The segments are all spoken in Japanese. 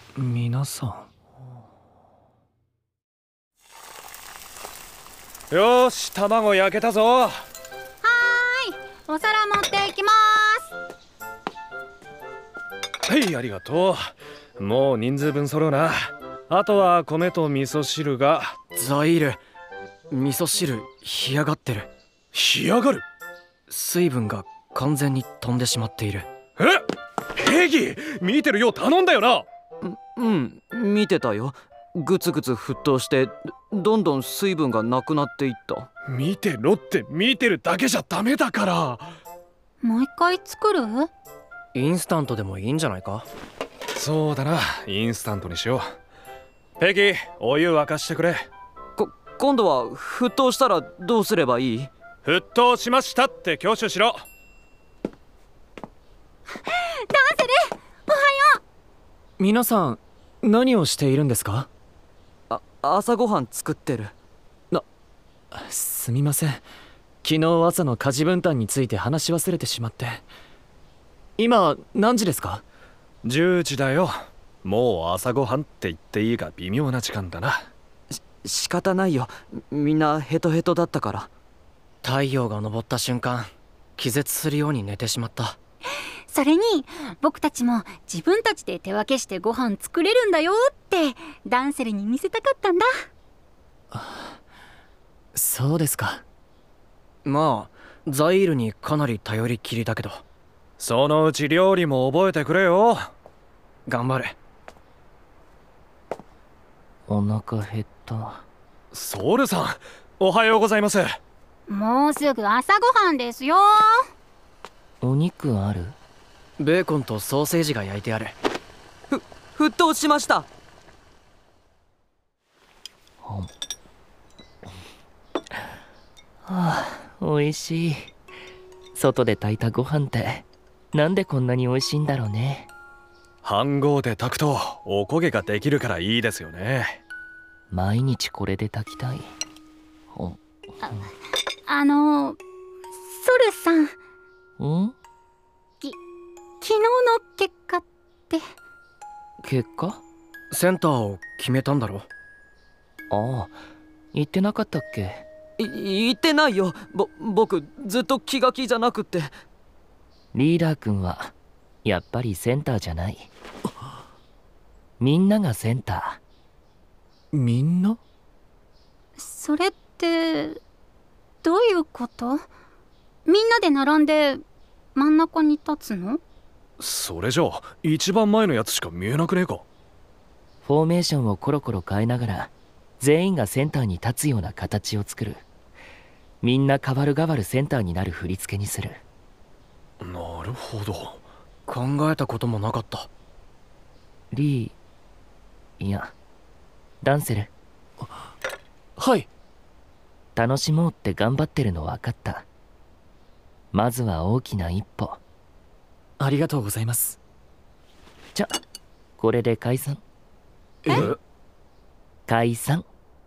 皆さん。よーし、卵焼けたぞ。 はーい、お皿持っていきまーす。はい、ありがとう。もう人数分揃うな。あとは米と味噌汁が。 ザイール、味噌汁干上がってる。 干上がる？ 水分が完全に飛んでしまっている。 ヘギ、見てるよう頼んだよな。 うん、見てたよ。グツグツ沸騰してどんどん水分がなくなっていった。 見てろって、見てるだけじゃダメだから。 もう一回作る？ インスタントでもいいんじゃないか。 そうだな、インスタントにしよう。ペギ、お湯沸かしてくれ。 今度は沸騰したらどうすればいい？ 沸騰しましたって挙手しろ。 ダンセル、おはよう。 皆さん何をしているんですか？朝ごはん作ってる。すみません。昨日朝の家事分担について話し忘れてしまって。今何時ですか ？10時だよ。もう朝ごはんって言っていいが微妙な時間だな。 仕方ないよ。みんなヘトヘトだったから。太陽が昇った瞬間気絶するように寝てしまった。 それに僕たちも自分たちで手分けしてご飯作れるんだよってダンセルに見せたかったんだ。 そうですか。まあザイールにかなり頼りっきりだけど、 そのうち料理も覚えてくれよ。 頑張れ。お腹減った。 ソウルさん、おはようございます。 もうすぐ朝ごはんですよ。 お肉ある？ベーコンとソーセージが焼いてある。沸騰しました。 おいしい。外で炊いたご飯ってなんでこんなにおいしいんだろうね。 飯盒で炊くとおこげができるからいいですよね。 毎日これで炊きたい。 ソルさん。昨日の結果って？ 結果？センターを決めたんだろ。 ああ、言ってなかったっけ？ 言ってないよ。僕ずっと気が気じゃなくって。 リーダー君はやっぱりセンターじゃない。みんながセンター。みんな？ それってどういうこと？みんなで並んで真ん中に立つの？ それじゃあ一番前のやつしか見えなくねえか。 フォーメーションをコロコロ変えながら全員がセンターに立つような形を作る。みんな代わる代わるセンターになる振り付けにする。 なるほど。 考えたこともなかった。 リー、いやダンセル。 はい。 楽しもうって頑張ってるの分かった。まずは大きな一歩。 ありがとうございます。 じゃ、これで解散。解散。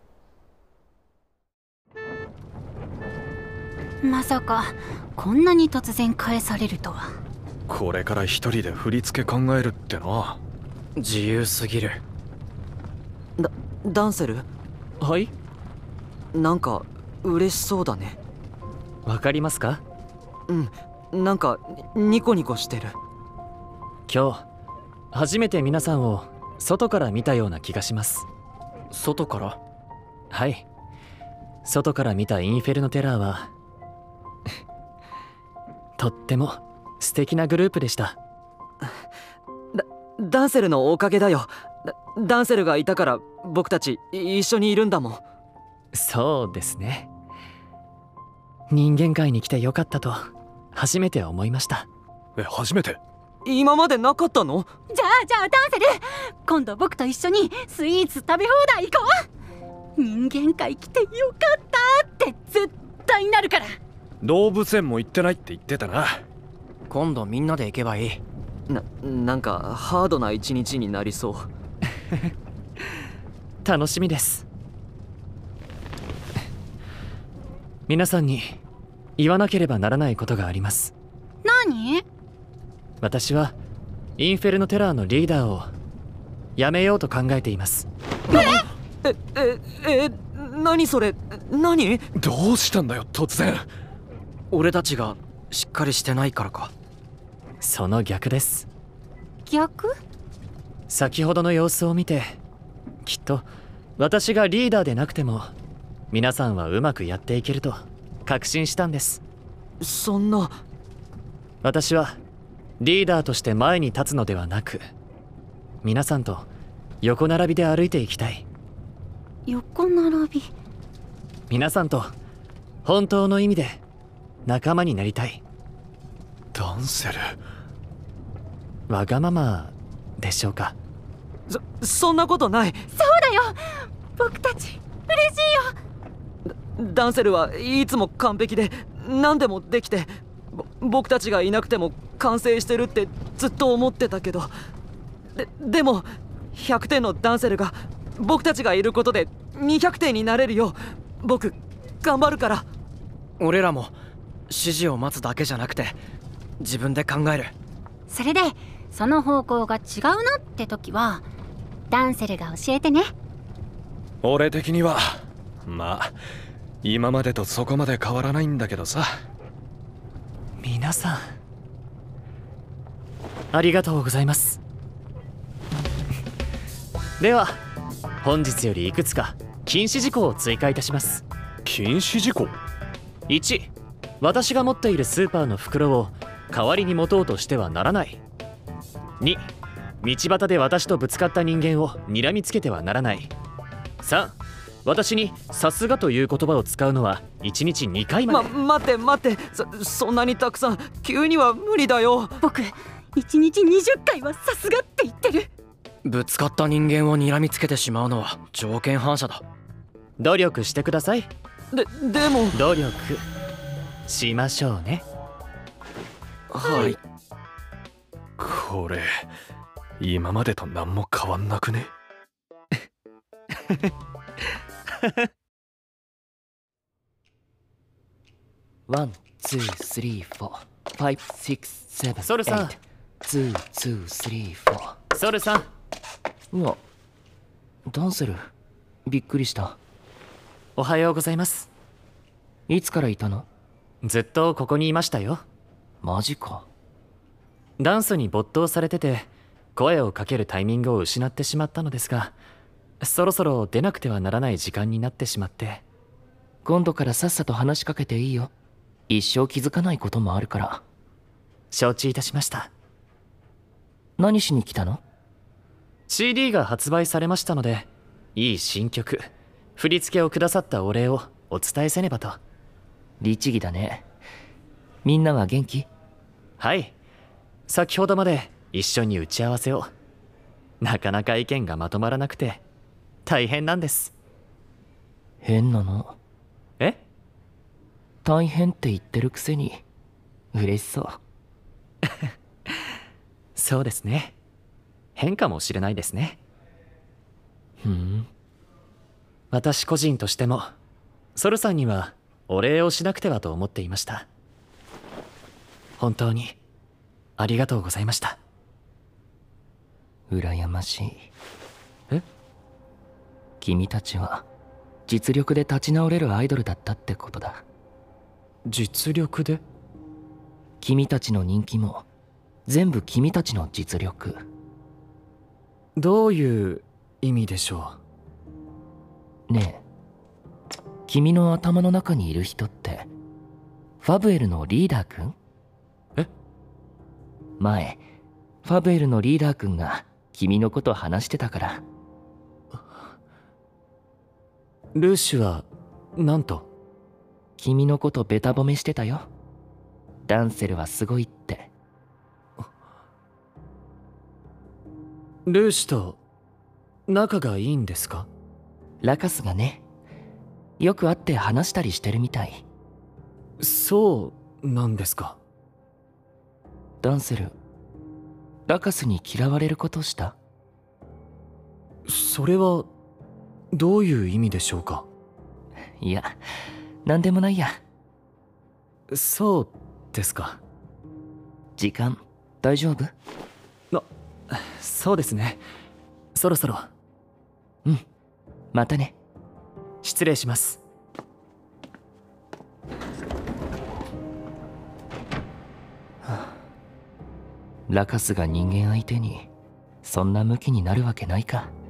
まさかこんなに突然返されるとは。 これから一人で振り付け考えるってな。 自由すぎる。ダンセル？はい？なんか嬉しそうだね。わかりますか？なんかニコニコしてる。今日初めて皆さんを外から見たような気がします。外から？はい。外から見たインフェルノテラーはとっても素敵なグループでした。ダンセルのおかげだよ。ダンセルがいたから僕たち一緒にいるんだもん。そうですね。人間界に来てよかったと初めて思いました。 初めて？ 今までなかったの？ じゃあダンセル、今度僕と一緒にスイーツ食べ放題行こう。人間界来てよかったって絶対なるから。 動物園も行ってないって言ってたな。 今度みんなで行けばいい。なんかハードな一日になりそう。楽しみです。皆さんに言わなければならないことがあります。 何？ 私はインフェルノテラーのリーダーをやめようと考えています。何それ？何？ どうしたんだよ突然。 俺たちがしっかりしてないからか。その逆です。 逆？ 先ほどの様子を見て、きっと私がリーダーでなくても皆さんはうまくやっていけると確信したんです。そんな。私はリーダーとして前に立つのではなく、皆さんと横並びで歩いていきたい。 横並び？ 皆さんと本当の意味で仲間になりたい。 ダンセル、 わがままでしょうか。そんなことない。 そうだよ、僕たち嬉しいよ。 ダンセルはいつも完璧で何でもできて、僕たちがいなくても完成してるってずっと思ってたけど、でも100点のダンセルが僕たちがいることで200点になれるよう僕頑張るから。俺らも指示を待つだけじゃなくて自分で考える。 それでその方向が違うなって時はダンセルが教えてね。 俺的にはまあ今までとそこまで変わらないんだけどさ。 皆さんありがとうございます。では本日よりいくつか禁止事項を追加いたします。 禁止事項？ 1、私が持っているスーパーの袋を代わりに持とうとしてはならない。2、道端で私とぶつかった人間を睨みつけてはならない。3、私にさすがという言葉を使うのは1日2回まで。待ってそんなにたくさん急には無理だよ。 僕1日20回はさすがって言ってる。 ぶつかった人間を睨みつけてしまうのは条件反射だ。努力してください。でも努力しましょうね。はい。 これ今までと何も変わんなくね？ ワン、ツー、スリー、フォー、ファイブ、シックス、セブン、 ソルさん。 エイト、ツー、ツー、スリー、フォー。 ソルさん。 うわ、ダンセル、びっくりした。 おはようございます。 いつからいたの？ ずっとここにいましたよ。 マジか。 ダンスに没頭されてて声をかけるタイミングを失ってしまったのですが、そろそろ出なくてはならない時間になってしまって。 今度からさっさと話しかけていいよ。一生気づかないこともあるから。 承知いたしました。 何しに来たの？ CD が発売されましたので、いい新曲振り付けをくださったお礼をお伝えせねばと。 律儀だね。みんなは元気？ はい、先ほどまで一緒に打ち合わせを。なかなか意見がまとまらなくて大変なんです。 変なの？ え？ 大変って言ってるくせに嬉しそう。 そうですね。変かもしれないですね。私個人としてもソルさんにはお礼をしなくてはと思っていました。本当にありがとうございました。 羨ましい。 え？ 君たちは実力で立ち直れるアイドルだったってことだ。 実力で？ 君たちの人気も全部君たちの実力。 どういう意味でしょねえ、君の頭の中にいる人ってファブエルのリーダー君？ え？ 前ファブエルのリーダー君が君のこと話してたから。 ルーシュはなんと？ 君のことベタ褒めしてたよ。ダンセルはすごいって。 ルーシュと仲がいいんですか？ ラカスがね、よく会って話したりしてるみたい。 そうなんですか。 ダンセル、ラカスに嫌われることした？ それはどういう意味でしょうか？ いや、なんでもないや。 そうですか。 時間大丈夫？ そうですね。 そろそろ。 またね。 失礼します。 ラカスが人間相手にそんなムキになるわけないか。